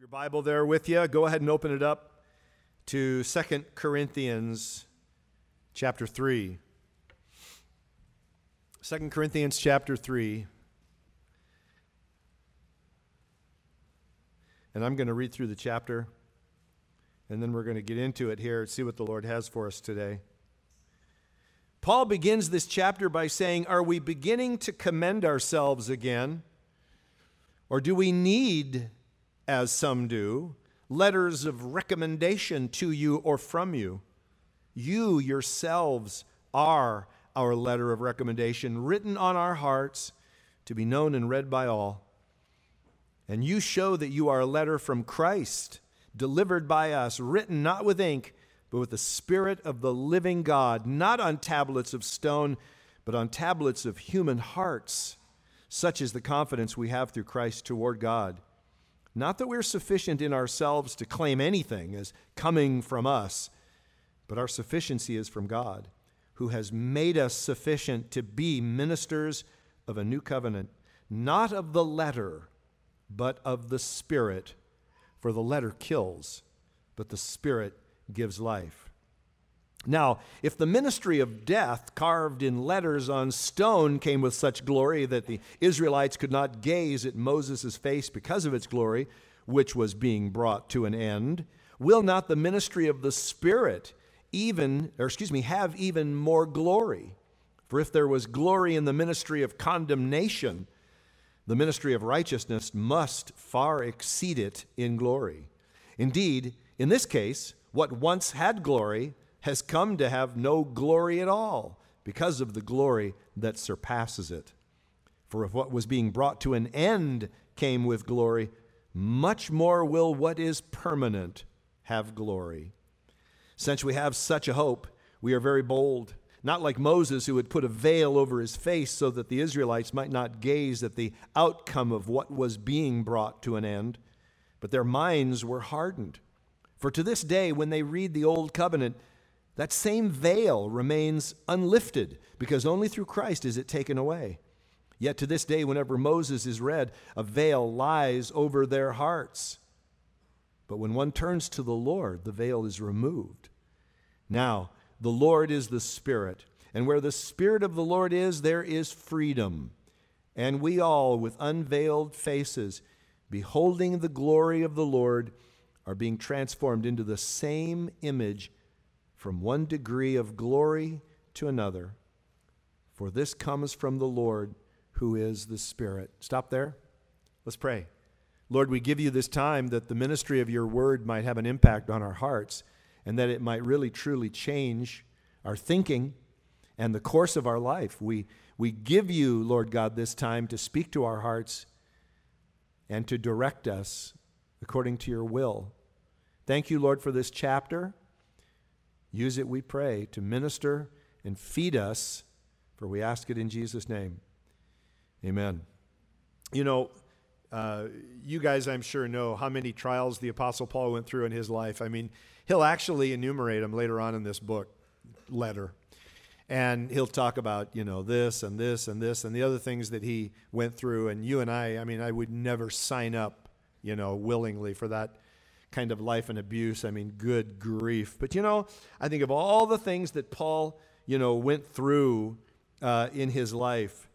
Your Bible there with you, go ahead and open it up to 2 Corinthians chapter 3. 2 Corinthians chapter 3. And I'm going to read through the chapter, and then we're going to get into it here and see what the Lord has for us today. Paul begins this chapter by saying, are we beginning to commend ourselves again? Or do we need, as some do, letters of recommendation to you or from you? You yourselves are our letter of recommendation, written on our hearts to be known and read by all. And you show that you are a letter from Christ, delivered by us, written not with ink, but with the Spirit of the living God, not on tablets of stone, but on tablets of human hearts. Such is the confidence we have through Christ toward God. Not that we're sufficient in ourselves to claim anything as coming from us, but our sufficiency is from God, who has made us sufficient to be ministers of a new covenant, not of the letter, but of the Spirit. For the letter kills, but the Spirit gives life. Now, if the ministry of death carved in letters on stone came with such glory that the Israelites could not gaze at Moses' face because of its glory, which was being brought to an end, will not the ministry of the Spirit have even more glory? For if there was glory in the ministry of condemnation, the ministry of righteousness must far exceed it in glory. Indeed, in this case, what once had glory has come to have no glory at all because of the glory that surpasses it. For if what was being brought to an end came with glory, much more will what is permanent have glory. Since we have such a hope, we are very bold, not like Moses, who had put a veil over his face so that the Israelites might not gaze at the outcome of what was being brought to an end, but their minds were hardened. For to this day, when they read the Old Covenant, that same veil remains unlifted, because only through Christ is it taken away. Yet to this day, whenever Moses is read, a veil lies over their hearts. But when one turns to the Lord, the veil is removed. Now, the Lord is the Spirit, and where the Spirit of the Lord is, there is freedom. And we all, with unveiled faces, beholding the glory of the Lord, are being transformed into the same image from one degree of glory to another. For this comes from the Lord, who is the Spirit. Stop there. Let's pray. Lord, we give you this time that the ministry of your word might have an impact on our hearts, and that it might really truly change our thinking and the course of our life. We give you, Lord God, this time to speak to our hearts and to direct us according to your will. Thank you, Lord, for this chapter. Use it, we pray, to minister and feed us, for we ask it in Jesus' name. Amen. You know, you guys, I'm sure, know how many trials the Apostle Paul went through in his life. I mean, he'll actually enumerate them later on in this book, letter. And he'll talk about, this and this and this and the other things that he went through. And you and I would never sign up, willingly for that kind of life and abuse. I mean, good grief. But, I think of all the things that Paul, went through in his life,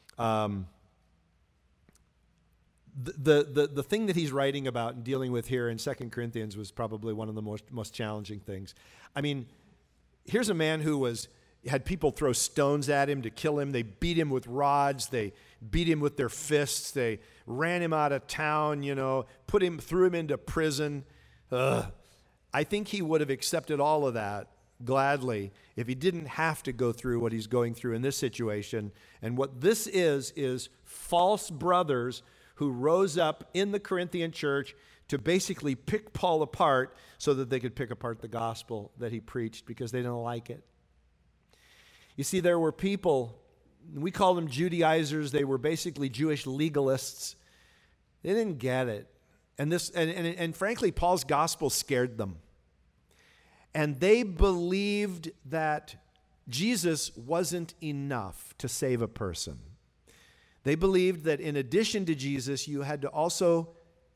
the thing that he's writing about and dealing with here in 2 Corinthians was probably one of the most challenging things. I mean, here's a man who had people throw stones at him to kill him. They beat him with rods. They beat him with their fists. They ran him out of town, threw him into prison. I think he would have accepted all of that gladly if he didn't have to go through what he's going through in this situation. And what this is false brothers who rose up in the Corinthian church to basically pick Paul apart so that they could pick apart the gospel that he preached because they didn't like it. You see, there were people, we call them Judaizers. They were basically Jewish legalists. They didn't get it. And frankly, Paul's gospel scared them. And they believed that Jesus wasn't enough to save a person. They believed that in addition to Jesus, you had to also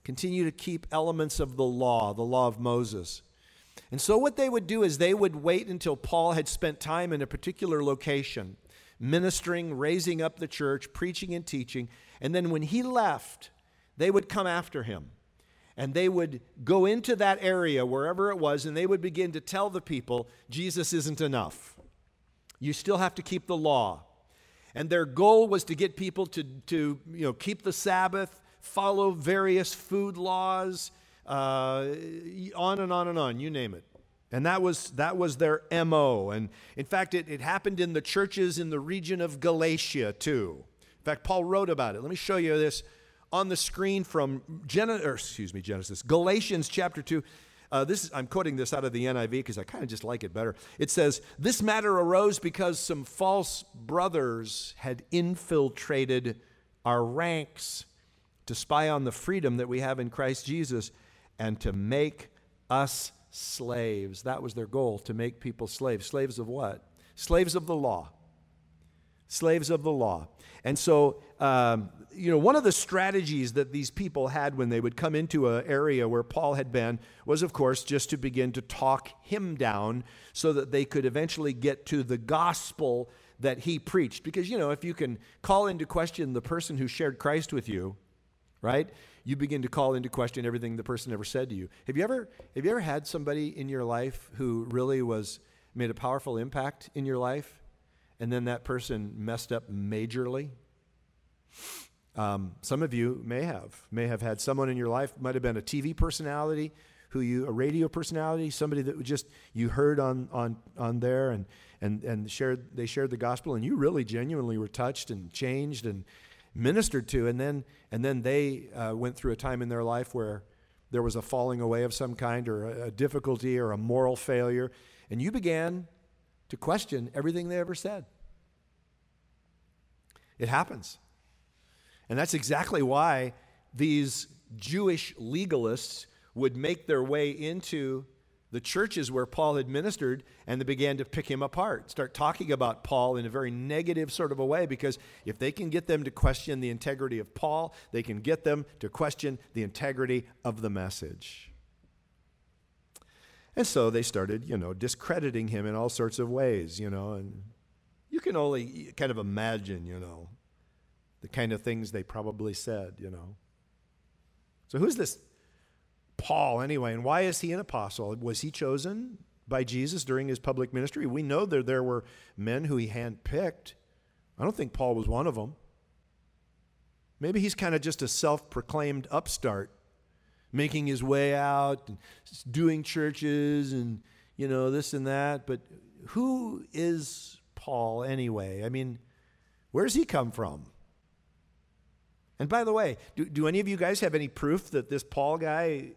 continue to keep elements of the law of Moses. And so what they would do is they would wait until Paul had spent time in a particular location, ministering, raising up the church, preaching and teaching. And then when he left, they would come after him. And they would go into that area, wherever it was, and they would begin to tell the people, Jesus isn't enough. You still have to keep the law. And their goal was to get people to keep the Sabbath, follow various food laws, on and on and on, you name it. And that was their MO. And in fact, it happened in the churches in the region of Galatia too. In fact, Paul wrote about it. Let me show you this on the screen from Genesis, Galatians chapter 2. I'm quoting this out of the NIV because I kind of just like it better. It says, "This matter arose because some false brothers had infiltrated our ranks to spy on the freedom that we have in Christ Jesus and to make us slaves." That was their goal, to make people slaves. Slaves of what? Slaves of the law. Slaves of the law. And so, one of the strategies that these people had when they would come into an area where Paul had been was, of course, just to begin to talk him down so that they could eventually get to the gospel that he preached. Because, if you can call into question the person who shared Christ with you, right, you begin to call into question everything the person ever said to you. Have you ever had somebody in your life who really made a powerful impact in your life, and then that person messed up majorly? Some of you may have had someone in your life, might have been a TV personality, a radio personality, somebody that you heard on there and they shared the gospel, and you really genuinely were touched and changed and ministered to, and then they went through a time in their life where there was a falling away of some kind, or a difficulty, or a moral failure, and you began to question everything they ever said. It happens. And that's exactly why these Jewish legalists would make their way into the churches where Paul had ministered, and they began to pick him apart, start talking about Paul in a very negative sort of a way, because if they can get them to question the integrity of Paul, they can get them to question the integrity of the message. And so they started, discrediting him in all sorts of ways, and you can only kind of imagine, the kind of things they probably said, So who's this Paul anyway, and why is he an apostle? Was he chosen by Jesus during his public ministry? We know that there were men who he handpicked. I don't think Paul was one of them. Maybe he's kind of just a self-proclaimed upstart, making his way out, and doing churches and, this and that. But who is Paul anyway? I mean, where's he come from? And by the way, do any of you guys have any proof that this Paul guy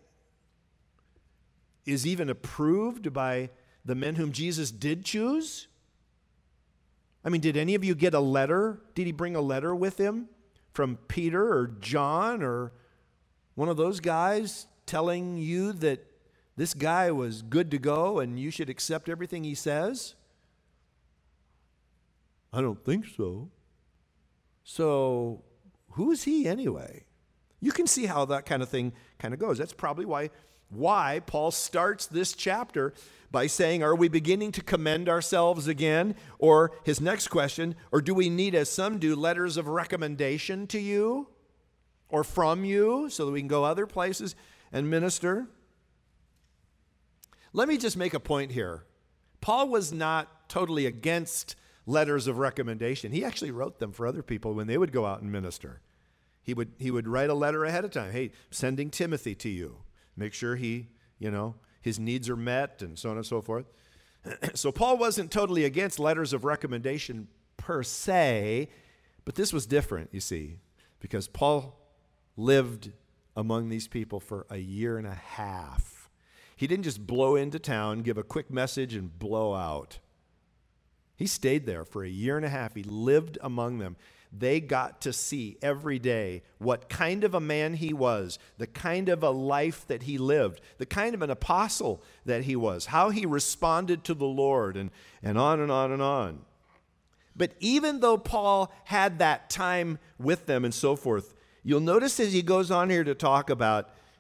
is even approved by the men whom Jesus did choose? I mean, did any of you get a letter? Did he bring a letter with him from Peter or John or one of those guys telling you that this guy was good to go and you should accept everything he says? I don't think so. So who is he anyway? You can see how that kind of thing kind of goes. That's probably why Paul starts this chapter by saying, are we beginning to commend ourselves again? Or his next question, or do we need, as some do, letters of recommendation to you or from you so that we can go other places and minister? Let me just make a point here. Paul was not totally against letters of recommendation. He actually wrote them for other people when they would go out and minister. He would write a letter ahead of time. Hey, sending Timothy to you. Make sure his needs are met and so on and so forth. So Paul wasn't totally against letters of recommendation per se, but this was different, you see, because Paul lived among these people for a year and a half. He didn't just blow into town, give a quick message, and blow out. He stayed there for a year and a half. He lived among them. They got to see every day what kind of a man he was, the kind of a life that he lived, the kind of an apostle that he was, how he responded to the Lord, and on and on and on. But even though Paul had that time with them and so forth, you'll notice as he goes on here to talk about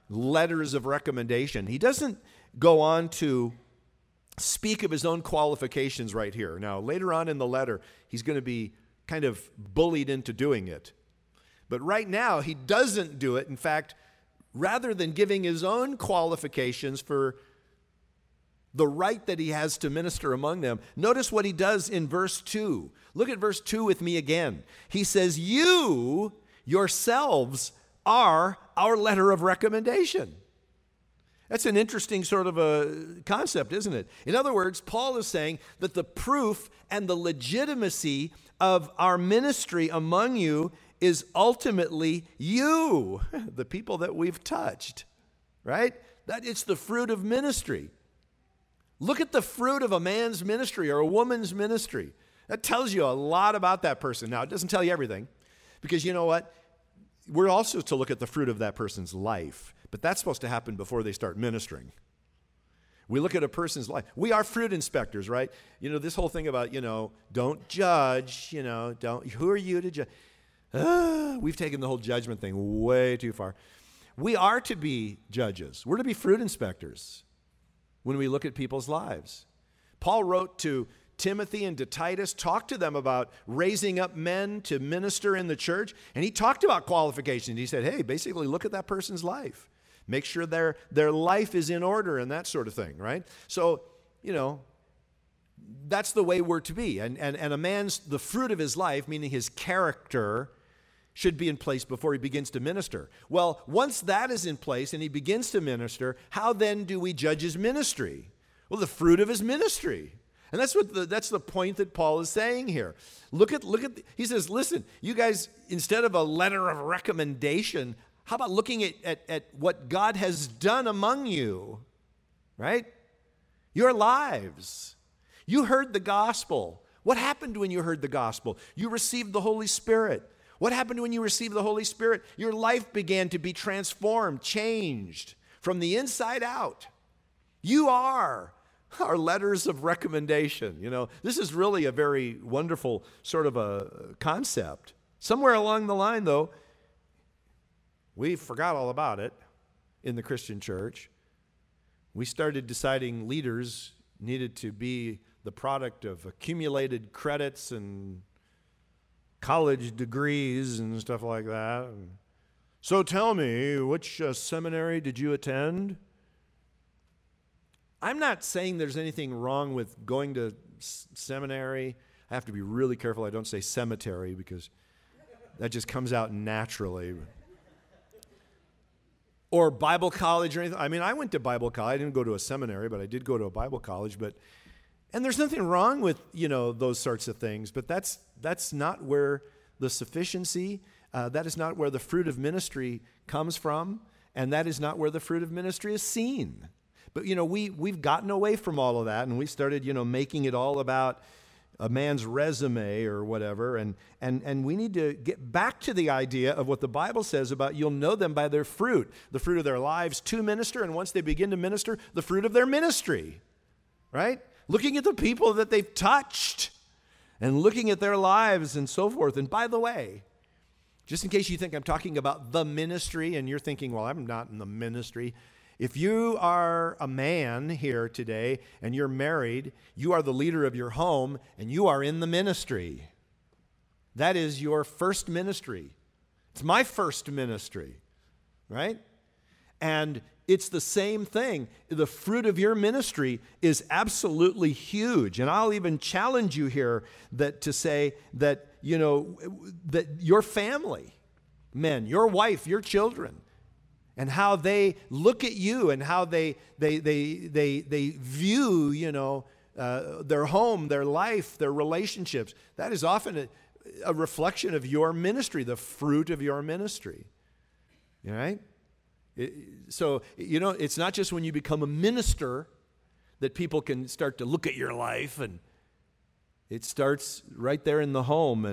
letters of recommendation. He doesn't go on to speak of his own qualifications right here. Now, later on in the letter, he's going to be kind of bullied into doing it. But right now, he doesn't do it. In fact, rather than giving his own qualifications for the right that he has to minister among them, notice what he does in verse 2. Look at verse 2 with me again. He says, you yourselves are our letter of recommendation. That's an interesting sort of a concept, isn't it? In other words, Paul is saying that the proof and the legitimacy of our ministry among you is ultimately you, the people that we've touched, right? That it's the fruit of ministry. Look at the fruit of a man's ministry or a woman's ministry. That tells you a lot about that person. Now, it doesn't tell you everything, because you know what? We're also to look at the fruit of that person's life, but that's supposed to happen before they start ministering. We look at a person's life. We are fruit inspectors, right? You know, this whole thing about, don't judge, who are you to judge? We've taken the whole judgment thing way too far. We are to be judges. We're to be fruit inspectors when we look at people's lives. Paul wrote to Timothy and to Titus, talked to them about raising up men to minister in the church, and he talked about qualifications. He said, hey, basically look at that person's life. Make sure their life is in order and that sort of thing, right? So, that's the way we're to be. And a man's, the fruit of his life, meaning his character, should be in place before he begins to minister. Well, once that is in place and he begins to minister, how then do we judge his ministry? Well, the fruit of his ministry. And that's the point that Paul is saying here. He says, listen, you guys, instead of a letter of recommendation, how about looking at what God has done among you, right? Your lives. You heard the gospel. What happened when you heard the gospel? You received the Holy Spirit. What happened when you received the Holy Spirit? Your life began to be transformed, changed from the inside out. You are our letters of recommendation. This is really a very wonderful sort of a concept. Somewhere along the line, though, we forgot all about it in the Christian church. We started deciding leaders needed to be the product of accumulated credits and college degrees and stuff like that. So tell me, which seminary did you attend? I'm not saying there's anything wrong with going to seminary. I have to be really careful I don't say cemetery, because that just comes out naturally. Or Bible college or anything. I mean, I went to Bible college. I didn't go to a seminary, but I did go to a Bible college. And there's nothing wrong with, those sorts of things, but that's not where the sufficiency, that is not where the fruit of ministry comes from, and that is not where the fruit of ministry is seen. But, we've gotten away from all of that, and we started, making it all about a man's resume or whatever, and we need to get back to the idea of what the Bible says about you'll know them by their fruit, the fruit of their lives to minister, and once they begin to minister, the fruit of their ministry, right? Looking at the people that they've touched and looking at their lives and so forth. And by the way, just in case you think I'm talking about the ministry and you're thinking, well, I'm not in the ministry. If you are a man here today and you're married, you are the leader of your home and you are in the ministry. That is your first ministry. It's my first ministry, right? And it's the same thing. The fruit of your ministry is absolutely huge. And I'll even challenge you here to say that, that your family, men, your wife, your children, and how they look at you and how they view, their home, their life, their relationships. That is often a reflection of your ministry, the fruit of your ministry. All right? So, it's not just when you become a minister that people can start to look at your life, and it starts right there in the home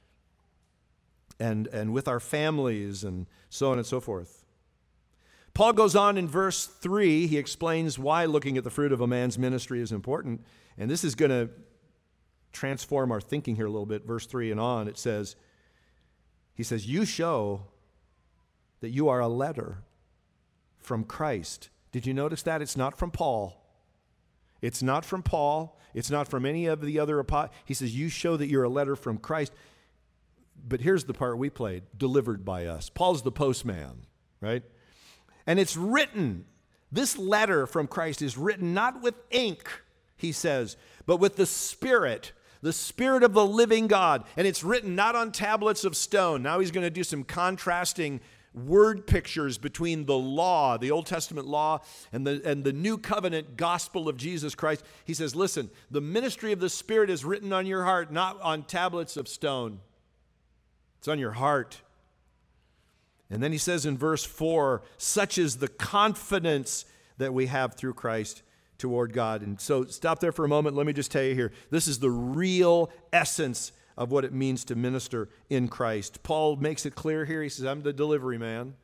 and with our families and so on and so forth. Paul goes on in verse 3. He explains why looking at the fruit of a man's ministry is important, and this is going to transform our thinking here a little bit. Verse 3 and on, he says, you show that you are a letter from Christ. Did you notice that? It's not from Paul. It's not from Paul. It's not from any of the other apostles. He says, you show that you're a letter from Christ. But here's the part we played, delivered by us. Paul's the postman, right? And it's written, this letter from Christ is written not with ink, he says, but with the Spirit of the living God. And it's written not on tablets of stone. Now he's going to do some contrasting word pictures between the law, the Old Testament law, and the new covenant gospel of Jesus Christ. He says, listen, the ministry of the Spirit is written on your heart, not on tablets of stone. It's on your heart. And then he says in verse 4, such is the confidence that we have through Christ toward God. And so stop there for a moment. Let me just tell you here, this is the real essence of what it means to minister in Christ. Paul makes it clear here. He says, I'm the delivery man.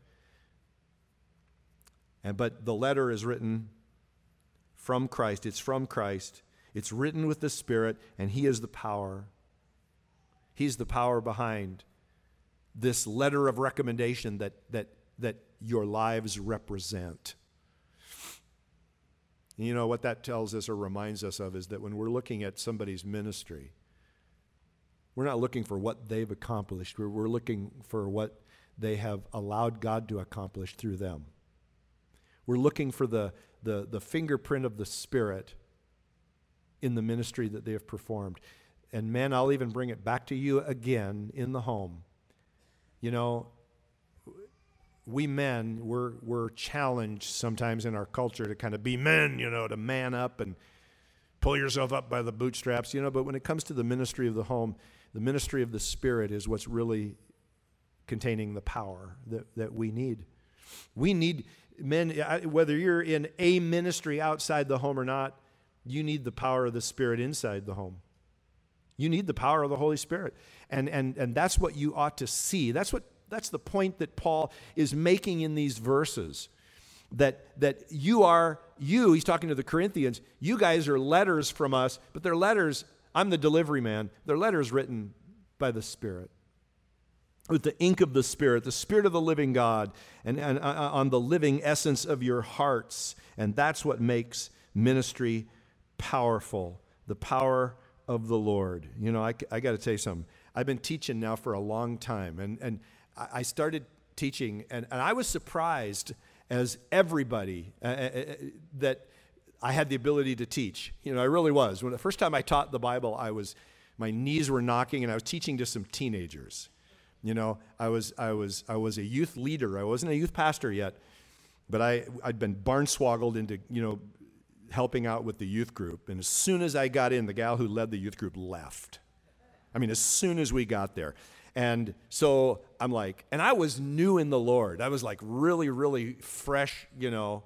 But the letter is written from Christ. It's from Christ. It's written with the Spirit, and he is the power. He's the power behind this letter of recommendation that your lives represent. And you know what that tells us or reminds us of is that when we're looking at somebody's ministry, we're not looking for what they've accomplished. We're looking for what they have allowed God to accomplish through them. We're looking for the fingerprint of the Spirit in the ministry that they have performed. And men, I'll even bring it back to you again in the home. You know, we men, we're challenged sometimes in our culture to kind of be men, you know, to man up and pull yourself up by the bootstraps, you know. But when it comes to the ministry of the home, the ministry of the Spirit is what's really containing the power that we need. We need men, whether you're in a ministry outside the home or not, you need the power of the Spirit inside the home. You need the power of the Holy Spirit. And that's what you ought to see. That's the point that Paul is making in these verses. That he's talking to the Corinthians, you guys are letters from us, but they're letters, I'm the delivery man, they're letters written by the Spirit. With the ink of the Spirit of the living God, and on the living essence of your hearts. And that's what makes ministry powerful. The power of the Lord. You know, I got to tell you something. I've been teaching now for a long time, and I started teaching, and I was surprised, as everybody, that I had the ability to teach. You know, I really was. When the first time I taught the Bible, my knees were knocking, and I was teaching to some teenagers. You know, I was a youth leader. I wasn't a youth pastor yet, but I'd been barnswoggled into, you know, helping out with the youth group. And as soon as I got in, the gal who led the youth group left. I mean, as soon as we got there. And so I'm like, and I was new in the Lord. I was like really, really fresh, you know.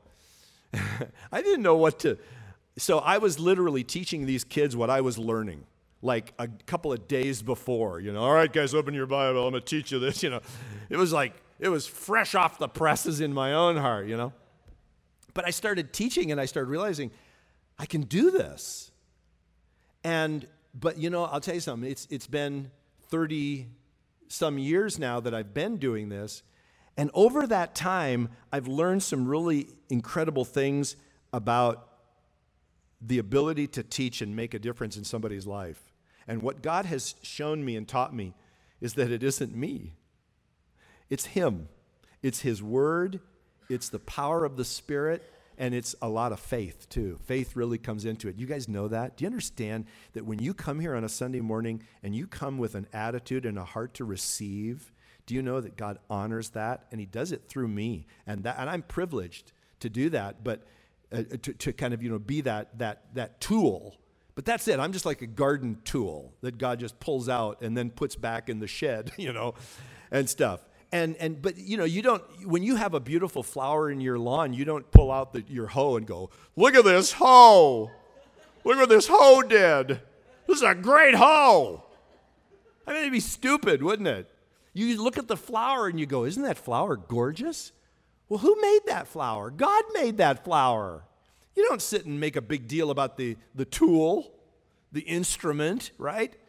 I didn't know what to. So I was literally teaching these kids what I was learning, like a couple of days before, you know. All right, guys, open your Bible. I'm going to teach you this, you know. It was fresh off the presses in my own heart, you know. But I started teaching, and I started realizing I can do this. But you know, I'll tell you something. It's been 30 some years now that I've been doing this, and over that time, I've learned some really incredible things about the ability to teach and make a difference in somebody's life. And what God has shown me and taught me is that it isn't me. It's Him. It's His Word. It's the power of the Spirit, and it's a lot of faith, too. Faith really comes into it. You guys know that? Do you understand that when you come here on a Sunday morning and you come with an attitude and a heart to receive, do you know that God honors that? And He does it through me. And I'm privileged to do that, but to kind of, you know, be that tool. But that's it. I'm just like a garden tool that God just pulls out and then puts back in the shed, you know, and stuff. But you know, you don't, when you have a beautiful flower in your lawn, you don't pull out your hoe and go, look at this hoe. Look what this hoe did. This is a great hoe. I mean, it'd be stupid, wouldn't it? You look at the flower and you go, isn't that flower gorgeous? Well, who made that flower? God made that flower. You don't sit and make a big deal about the tool, the instrument, right?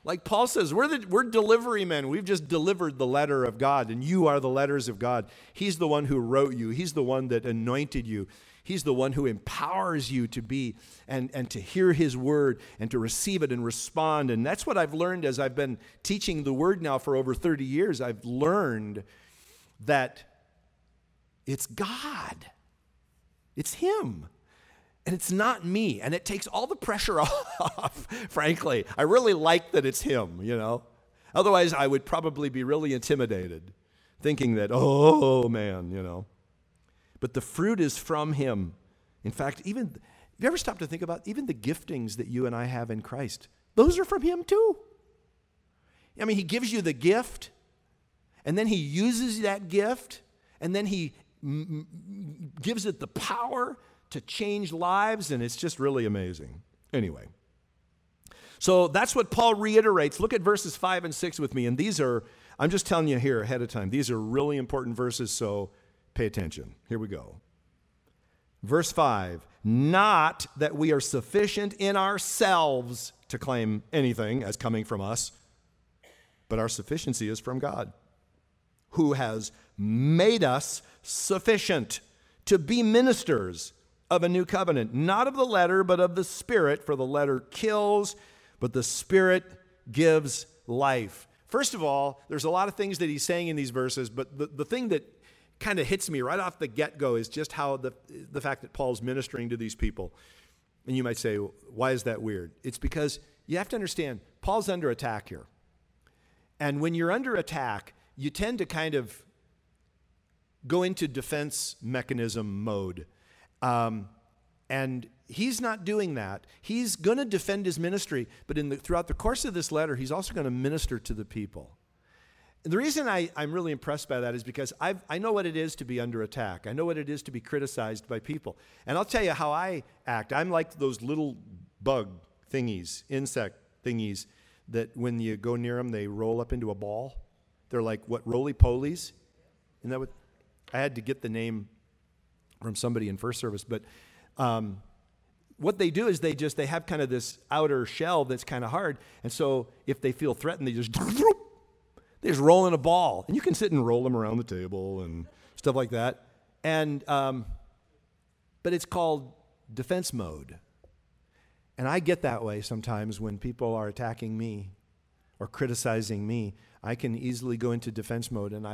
Like Paul says, we're delivery men. We've just delivered the letter of God, and you are the letters of God. He's the one who wrote you. He's the one that anointed you. He's the one who empowers you to be and to hear his word and to receive it and respond. And that's what I've learned as I've been teaching the word now for over 30 years. I've learned that it's God. It's him. And it's not me. And it takes all the pressure off, frankly. I really like that it's him, you know. Otherwise, I would probably be really intimidated, thinking that, oh, man, you know. But the fruit is from him. In fact, have you ever stopped to think about even the giftings that you and I have in Christ? Those are from him too. I mean, he gives you the gift, and then he uses that gift, and then he gives it the power to change lives, and it's just really amazing. Anyway, so that's what Paul reiterates. Look at verses 5 and 6 with me, and these are, I'm just telling you here ahead of time, these are really important verses, so pay attention. Here we go. Verse 5, not that we are sufficient in ourselves to claim anything as coming from us, but our sufficiency is from God, who has made us sufficient to be ministers of a new covenant, not of the letter, but of the Spirit, for the letter kills, but the Spirit gives life. First of all, there's a lot of things that he's saying in these verses, but the thing that kind of hits me right off the get-go is just how the fact that Paul's ministering to these people. And you might say, why is that weird? It's because you have to understand, Paul's under attack here. And when you're under attack, you tend to kind of go into defense mechanism mode. And he's not doing that. He's going to defend his ministry, but throughout the course of this letter, he's also going to minister to the people. And the reason I'm really impressed by that is because I know what it is to be under attack. I know what it is to be criticized by people. And I'll tell you how I act. I'm like those little bug thingies, insect thingies, that when you go near them, they roll up into a ball. They're like, what, roly-polies? Isn't that what? I had to get the name from somebody in first service, but what they do is they have kind of this outer shell that's kind of hard, and so if they feel threatened, they just roll in a ball, and you can sit and roll them around the table and stuff like that, and but it's called defense mode, and I get that way sometimes when people are attacking me or criticizing me. I can easily go into defense mode, and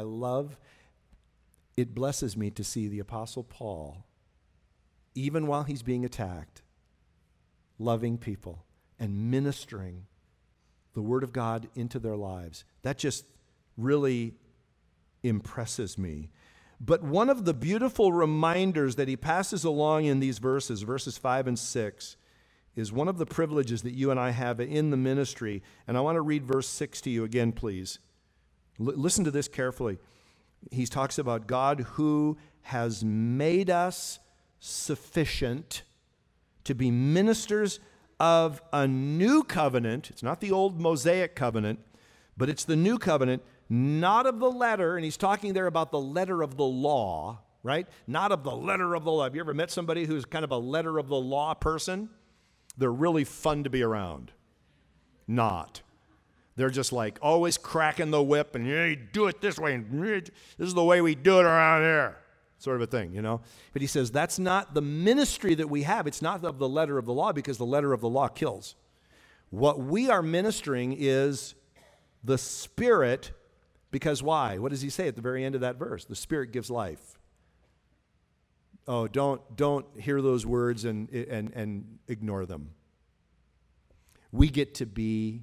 it blesses me to see the Apostle Paul, even while he's being attacked, loving people and ministering the Word of God into their lives. That just really impresses me. But one of the beautiful reminders that he passes along in these verses 5 and 6, is one of the privileges that you and I have in the ministry. And I want to read verse 6 to you again, please. Listen to this carefully. He talks about God who has made us sufficient to be ministers of a new covenant. It's not the old Mosaic covenant, but it's the new covenant, not of the letter. And he's talking there about the letter of the law, right? Not of the letter of the law. Have you ever met somebody who's kind of a letter of the law person? They're really fun to be around. Not. They're just like always cracking the whip and, you do it this way, and this is the way we do it around here, sort of a thing, you know. But he says that's not the ministry that we have. It's not of the letter of the law, because the letter of the law kills. What we are ministering is the Spirit, because why? What does he say at the very end of that verse? The Spirit gives life. Oh, don't hear those words and ignore them. We get to be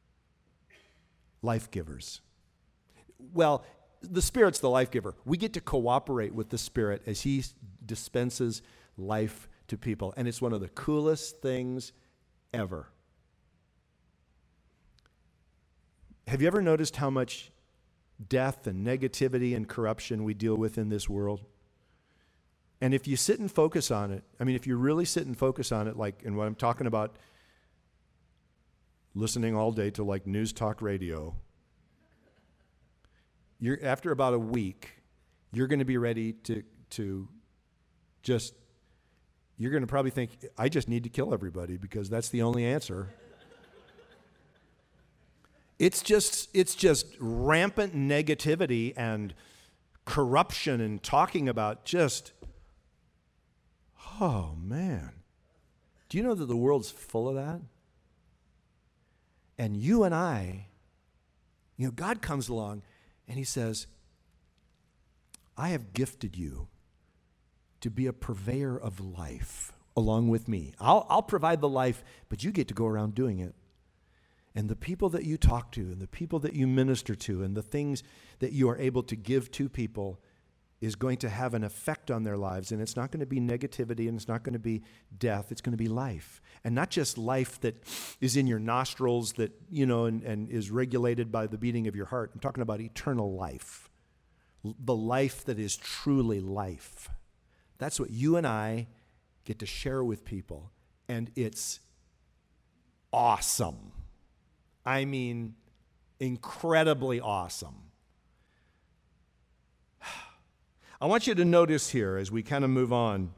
life givers. Well, the Spirit's the life giver. We get to cooperate with the Spirit as he dispenses life to people. And it's one of the coolest things ever. Have you ever noticed how much death and negativity and corruption we deal with in this world? And if you sit and focus on it, if you really sit and focus on it, like, and what I'm talking about, listening all day to like news talk radio, after about a week, you're going to be ready to just, you're going to probably think, I just need to kill everybody because that's the only answer. It's just rampant negativity and corruption and talking about just, oh man. Do you know that the world's full of that? And you and I, God comes along and he says, I have gifted you to be a purveyor of life along with me. I'll provide the life, but you get to go around doing it. And the people that you talk to and the people that you minister to and the things that you are able to give to people is going to have an effect on their lives. And it's not going to be negativity and it's not going to be death. It's going to be life. And not just life that is in your nostrils that, and is regulated by the beating of your heart. I'm talking about eternal life. The life that is truly life. That's what you and I get to share with people. And it's awesome. I mean, incredibly awesome. I want you to notice here as we kind of move on,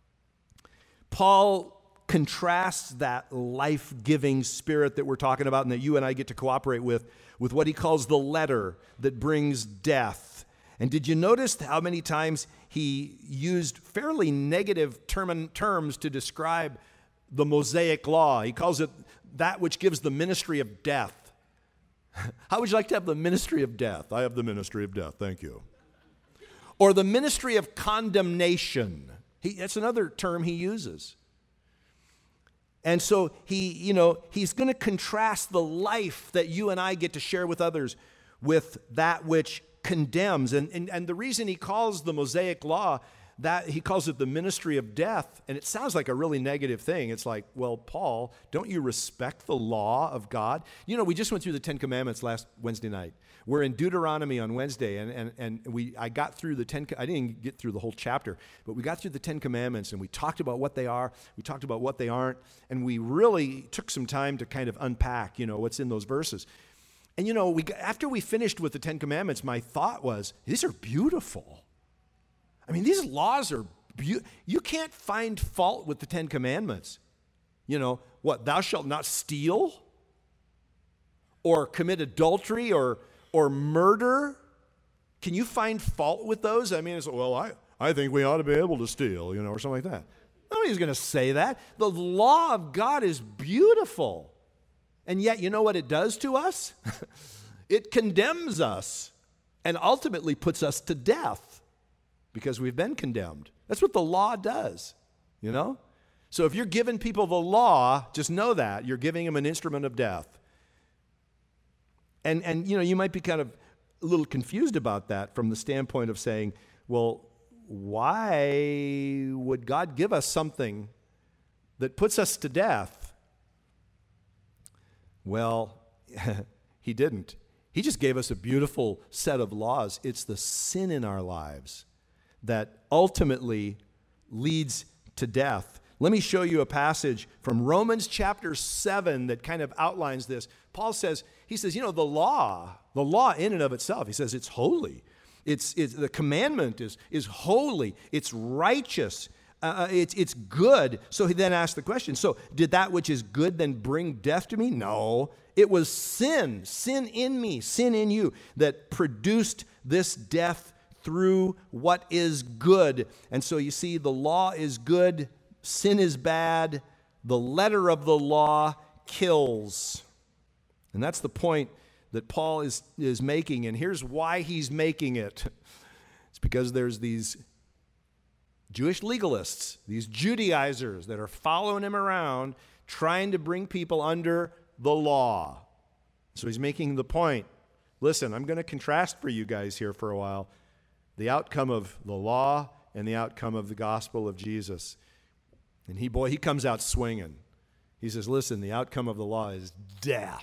Paul contrasts that life-giving spirit that we're talking about and that you and I get to cooperate with what he calls the letter that brings death. And did you notice how many times he used fairly negative terms to describe the Mosaic law? He calls it that which gives the ministry of death. How would you like to have the ministry of death? I have the ministry of death, thank you. Or the ministry of condemnation. That's another term he uses. And so he's going to contrast the life that you and I get to share with others with that which condemns. And the reason he calls the Mosaic law that he calls it the ministry of death, and it sounds like a really negative thing. It's like, well, Paul, don't you respect the law of God? We just went through the Ten Commandments last Wednesday night. We're in Deuteronomy on Wednesday, and I got through I didn't get through the whole chapter, but we got through the Ten Commandments, and we talked about what they are, we talked about what they aren't, and we really took some time to kind of unpack, what's in those verses. And after we finished with the Ten Commandments, my thought was, these are beautiful. I mean, these laws are you can't find fault with the Ten Commandments. What, thou shalt not steal? Or commit adultery or murder? Can you find fault with those? I mean, it's, well, I think we ought to be able to steal, or something like that. Nobody's going to say that. The law of God is beautiful. And yet, you know what it does to us? It condemns us and ultimately puts us to death. Because we've been condemned. That's what the law does, So if you're giving people the law, just know that. You're giving them an instrument of death. And you might be kind of a little confused about that from the standpoint of saying, well, why would God give us something that puts us to death? Well, he didn't. He just gave us a beautiful set of laws. It's the sin in our lives that ultimately leads to death. Let me show you a passage from Romans chapter 7 that kind of outlines this. Paul says, the law in and of itself, he says it's holy. It's the commandment is holy. It's righteous. It's good. So he then asked the question, so did that which is good then bring death to me? No. It was sin in me, sin in you that produced this death through what is good. And so you see, the law is good, sin is bad, the letter of the law kills. And that's the point that Paul is making, and here's why he's making it. It's because there's these Jewish legalists, these Judaizers that are following him around, trying to bring people under the law. So he's making the point. Listen, I'm going to contrast for you guys here for a while the outcome of the law and the outcome of the gospel of Jesus. And he comes out swinging. He says, listen, the outcome of the law is death.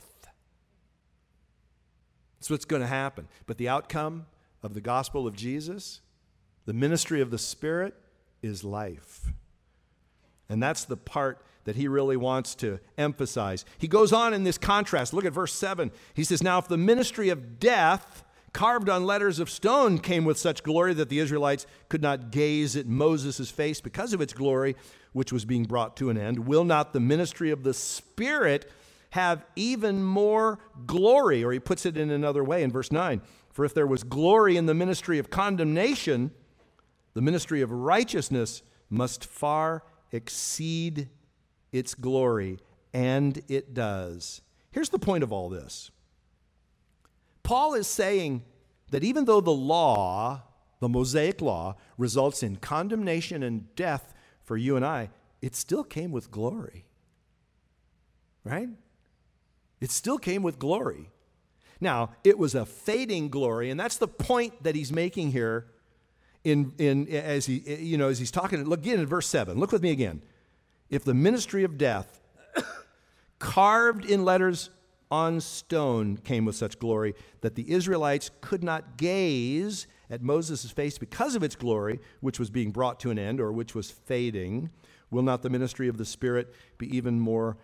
That's what's going to happen. But the outcome of the gospel of Jesus, the ministry of the Spirit, is life. And that's the part that he really wants to emphasize. He goes on in this contrast. Look at verse 7. He says, now if the ministry of death, carved on letters of stone, came with such glory that the Israelites could not gaze at Moses' face because of its glory, which was being brought to an end, will not the ministry of the Spirit have even more glory. Or he puts it in another way in verse 9. For if there was glory in the ministry of condemnation, the ministry of righteousness must far exceed its glory, and it does. Here's the point of all this. Paul is saying that even though the law, the Mosaic law, results in condemnation and death for you and I, it still came with glory. Right? It still came with glory. Now, it was a fading glory, and that's the point that he's making here as he's talking. Look again in verse 7. Look with me again. If the ministry of death carved in letters on stone came with such glory that the Israelites could not gaze at Moses' face because of its glory, which was being brought to an end or which was fading, will not the ministry of the Spirit be even more,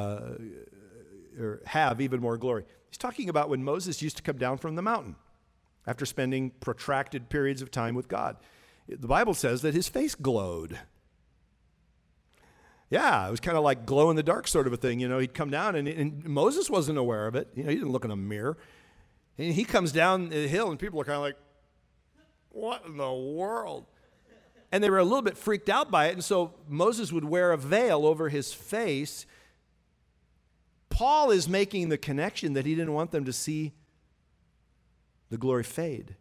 or have even more glory? He's talking about when Moses used to come down from the mountain after spending protracted periods of time with God. The Bible says that his face glowed. Yeah, it was kind of like glow in the dark sort of a thing. He'd come down and Moses wasn't aware of it. He didn't look in a mirror. And he comes down the hill and people are kind of like, what in the world? And they were a little bit freaked out by it. And so Moses would wear a veil over his face. Paul is making the connection that he didn't want them to see the glory fade.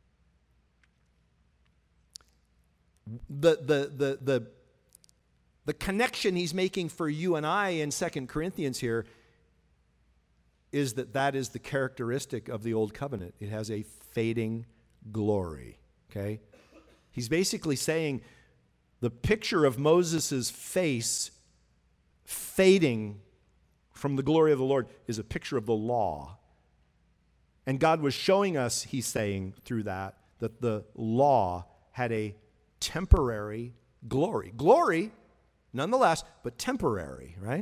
The connection he's making for you and I in 2 Corinthians here is that is the characteristic of the old covenant. It has a fading glory, okay? He's basically saying the picture of Moses' face fading from the glory of the Lord is a picture of the law. And God was showing us, he's saying through that the law had a temporary glory. Glory, nonetheless, but temporary, right?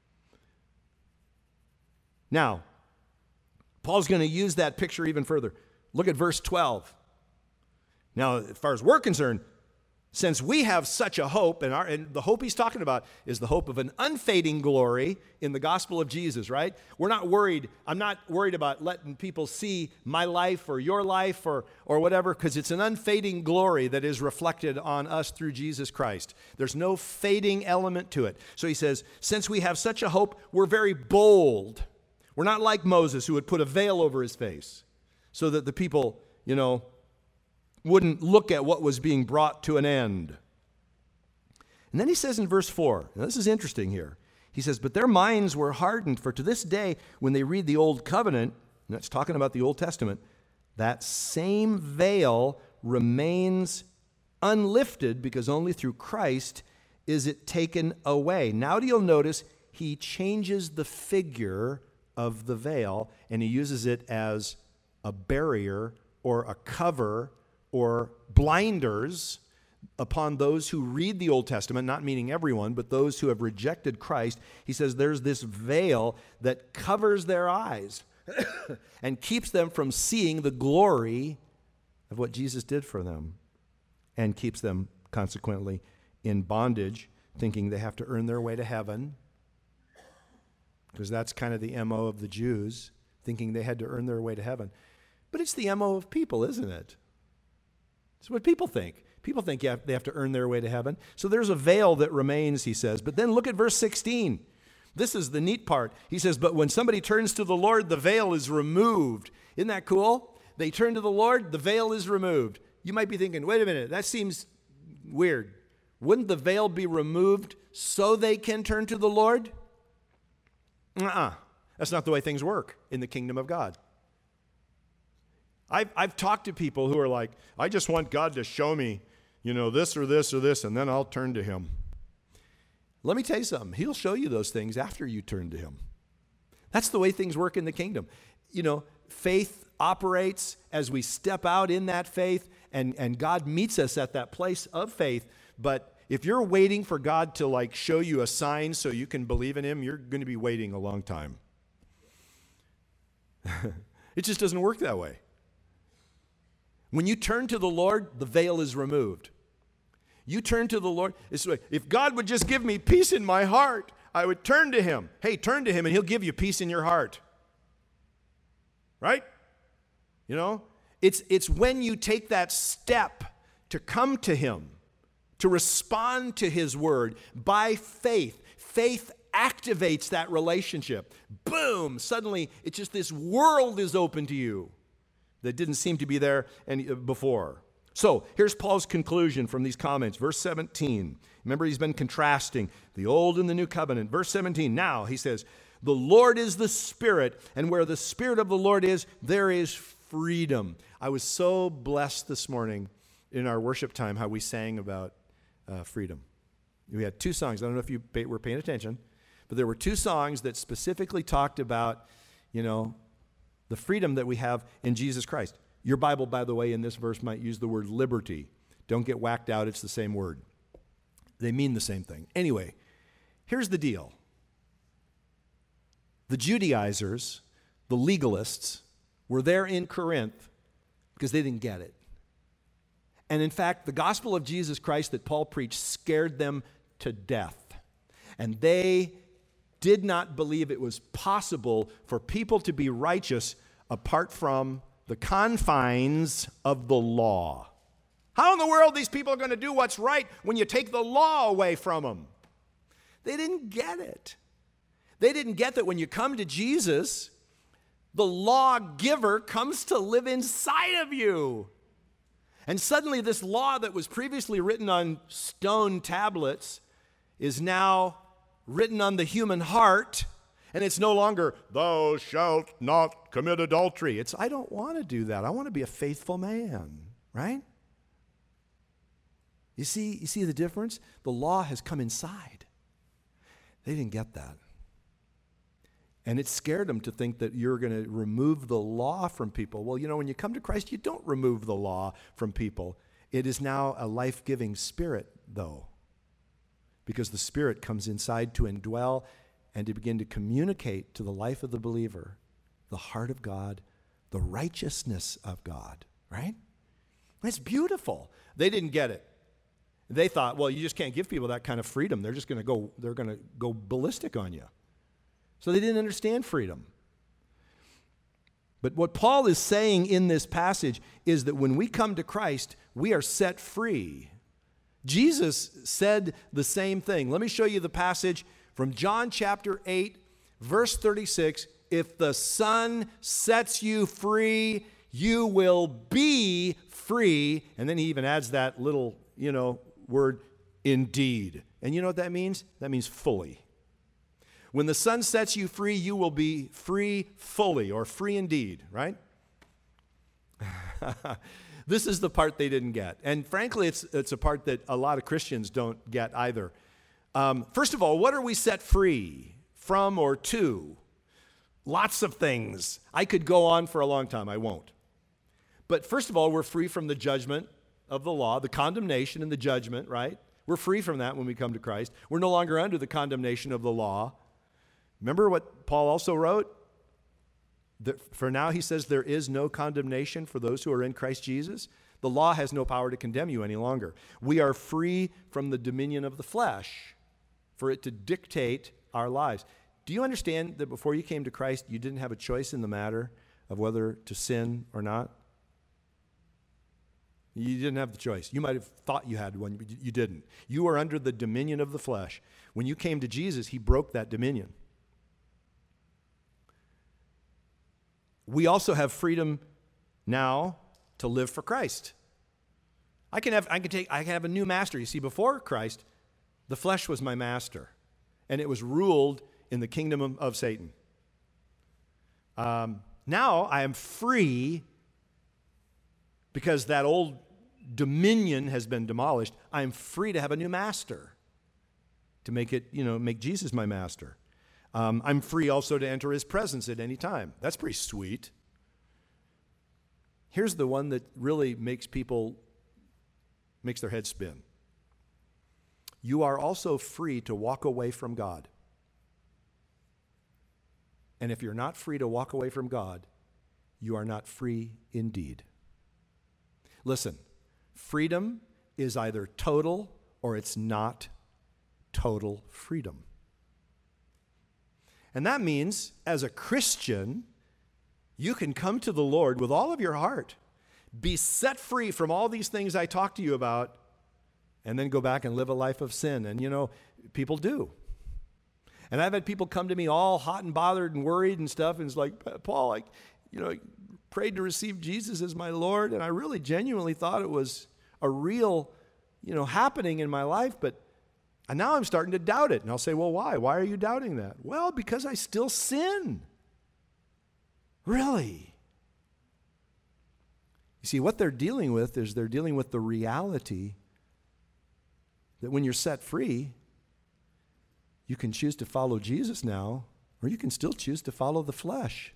Now, Paul's going to use that picture even further. Look at verse 12. Now, as far as we're concerned, since we have such a hope, and the hope he's talking about is the hope of an unfading glory in the gospel of Jesus, right? We're not worried. I'm not worried about letting people see my life or your life or whatever, because it's an unfading glory that is reflected on us through Jesus Christ. There's no fading element to it. So he says, since we have such a hope, we're very bold. We're not like Moses, who would put a veil over his face so that the people, wouldn't look at what was being brought to an end. And then he says in verse 4, now this is interesting here. He says, but their minds were hardened, for to this day, when they read the Old Covenant, and that's talking about the Old Testament, that same veil remains unlifted because only through Christ is it taken away. Now you'll notice he changes the figure of the veil, and he uses it as a barrier or a cover or blinders upon those who read the Old Testament, not meaning everyone, but those who have rejected Christ. He says there's this veil that covers their eyes and keeps them from seeing the glory of what Jesus did for them, and keeps them consequently in bondage, thinking they have to earn their way to heaven, because that's kind of the MO of the Jews, thinking they had to earn their way to heaven. But it's the MO of people, isn't it? It's what people think. People think they have to earn their way to heaven. So there's a veil that remains, he says. But then look at verse 16. This is the neat part. He says, but when somebody turns to the Lord, the veil is removed. Isn't that cool? They turn to the Lord, the veil is removed. You might be thinking, wait a minute, that seems weird. Wouldn't the veil be removed so they can turn to the Lord? That's not the way things work in the kingdom of God. I've talked to people who are like, I just want God to show me, this or this or this, and then I'll turn to him. Let me tell you something. He'll show you those things after you turn to him. That's the way things work in the kingdom. Faith operates as we step out in that faith, and God meets us at that place of faith. But if you're waiting for God to show you a sign so you can believe in him, you're going to be waiting a long time. It just doesn't work that way. When you turn to the Lord, the veil is removed. You turn to the Lord. It's like, if God would just give me peace in my heart, I would turn to him. Hey, turn to him and he'll give you peace in your heart. Right? You know, it's when you take that step to come to him, to respond to his word by faith. Faith activates that relationship. Boom! Suddenly, it's just this world is open to you that didn't seem to be there before. So, here's Paul's conclusion from these comments. Verse 17. Remember, he's been contrasting the old and the new covenant. Verse 17. Now, he says, the Lord is the Spirit, and where the Spirit of the Lord is, there is freedom. I was so blessed this morning in our worship time how we sang about freedom. We had two songs. I don't know if you were paying attention, but there were two songs that specifically talked about, the freedom that we have in Jesus Christ. Your Bible, by the way, in this verse might use the word liberty. Don't get whacked out. It's the same word. They mean the same thing. Anyway, here's the deal. The Judaizers, the legalists, were there in Corinth because they didn't get it. And in fact, the gospel of Jesus Christ that Paul preached scared them to death. And they did not believe it was possible for people to be righteous apart from the confines of the law. How in the world these people are going to do what's right when you take the law away from them? They didn't get it. They didn't get that when you come to Jesus, the lawgiver comes to live inside of you. And suddenly this law that was previously written on stone tablets is now written on the human heart, and it's no longer, thou shalt not commit adultery. It's, I don't want to do that. I want to be a faithful man, right? You see the difference? The law has come inside. They didn't get that. And it scared them to think that you're going to remove the law from people. Well, when you come to Christ, you don't remove the law from people. It is now a life-giving Spirit, though, because the Spirit comes inside to indwell and to begin to communicate to the life of the believer the heart of God, the righteousness of God, right? It's beautiful. They didn't get it. They thought, well, you just can't give people that kind of freedom. They're going to go ballistic on you. So they didn't understand freedom. But what Paul is saying in this passage is that when we come to Christ, we are set free. Jesus said the same thing. Let me show you the passage from John chapter 8, verse 36. If the Son sets you free, you will be free. And then he even adds that little, word, indeed. And you know what that means? That means fully. When the Son sets you free, you will be free fully, or free indeed, right? This is the part they didn't get. And frankly, it's a part that a lot of Christians don't get either. First of all, what are we set free from or to? Lots of things. I could go on for a long time. I won't. But first of all, we're free from the judgment of the law, the condemnation and the judgment, right? We're free from that when we come to Christ. We're no longer under the condemnation of the law. Remember what Paul also wrote? For now, he says, there is no condemnation for those who are in Christ Jesus. The law has no power to condemn you any longer. We are free from the dominion of the flesh for it to dictate our lives. Do you understand that before you came to Christ, you didn't have a choice in the matter of whether to sin or not? You didn't have the choice. You might have thought you had one, but you didn't. You were under the dominion of the flesh. When you came to Jesus, he broke that dominion. We also have freedom now to live for Christ. I can have a new master. You see, before Christ, the flesh was my master, and it was ruled in the kingdom of Satan. Now I am free because that old dominion has been demolished. I am free to have a new master, to make Jesus my master. I'm free also to enter his presence at any time. That's pretty sweet. Here's the one that really makes their head spin. You are also free to walk away from God. And if you're not free to walk away from God, you are not free indeed. Listen, freedom is either total or it's not total freedom. And that means, as a Christian, you can come to the Lord with all of your heart, be set free from all these things I talked to you about, and then go back and live a life of sin. And people do. And I've had people come to me all hot and bothered and worried and stuff, and it's like, Paul, I prayed to receive Jesus as my Lord, and I really genuinely thought it was a real, happening in my life, but now I'm starting to doubt it. And I'll say, well, why? Why are you doubting that? Well, because I still sin. Really? You see, what they're dealing with is they're dealing with the reality that when you're set free, you can choose to follow Jesus now, or you can still choose to follow the flesh.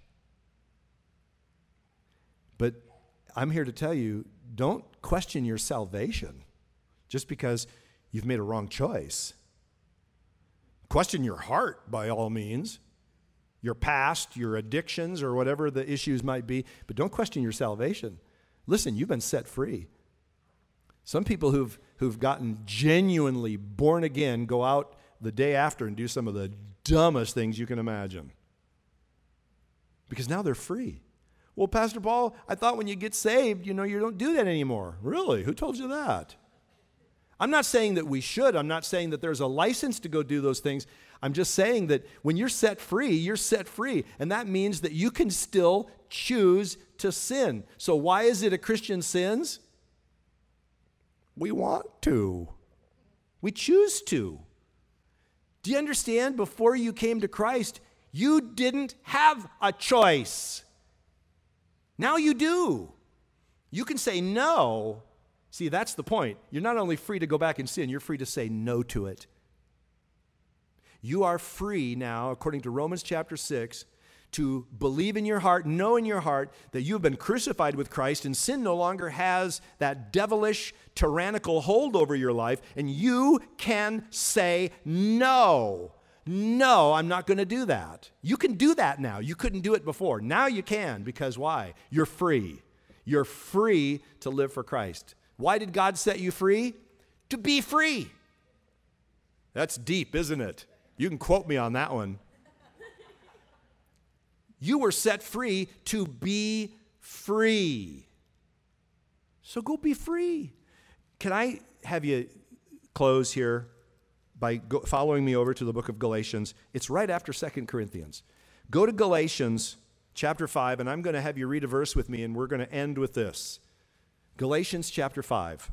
But I'm here to tell you, don't question your salvation just because you've made a wrong choice. Question your heart, by all means, your past, your addictions, or whatever the issues might be, but don't question your salvation. Listen, you've been set free. Some people who've gotten genuinely born again go out the day after and do some of the dumbest things you can imagine. Because now they're free. Well, Pastor Paul, I thought when you get saved, you don't do that anymore. Really? Who told you that? I'm not saying that we should. I'm not saying that there's a license to go do those things. I'm just saying that when you're set free, you're set free. And that means that you can still choose to sin. So why is it a Christian sins? We want to. We choose to. Do you understand? Before you came to Christ, you didn't have a choice. Now you do. You can say no. See, that's the point. You're not only free to go back and sin, you're free to say no to it. You are free now, according to Romans chapter 6, to believe in your heart, know in your heart that you have been crucified with Christ, and sin no longer has that devilish, tyrannical hold over your life, and you can say no. No, I'm not going to do that. You can do that now. You couldn't do it before. Now you can, because why? You're free. You're free to live for Christ. Why did God set you free? To be free. That's deep, isn't it? You can quote me on that one. You were set free to be free. So go be free. Can I have you close here by following me over to the book of Galatians? It's right after 2 Corinthians. Go to Galatians chapter 5, and I'm going to have you read a verse with me, and we're going to end with this. Galatians chapter 5.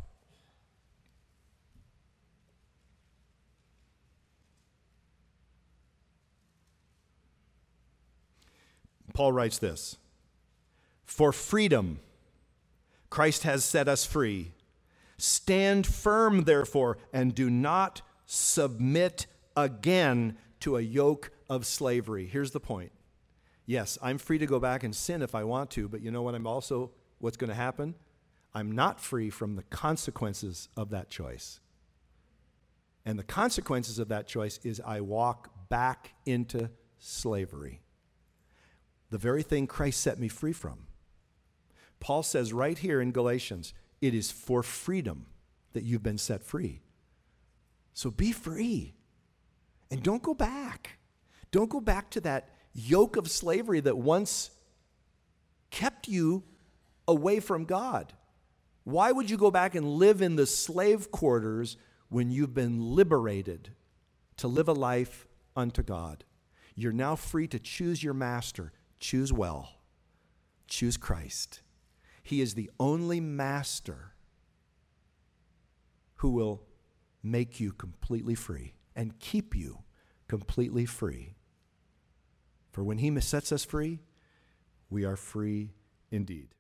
Paul writes this: "For freedom, Christ has set us free. Stand firm, therefore, and do not submit again to a yoke of slavery." Here's the point. Yes, I'm free to go back and sin if I want to, but you know what? What's going to happen? I'm not free from the consequences of that choice. And the consequences of that choice is I walk back into slavery. The very thing Christ set me free from. Paul says right here in Galatians, it is for freedom that you've been set free. So be free. And don't go back. Don't go back to that yoke of slavery that once kept you away from God. Why would you go back and live in the slave quarters when you've been liberated to live a life unto God? You're now free to choose your master. Choose well. Choose Christ. He is the only master who will make you completely free and keep you completely free. For when he sets us free, we are free indeed.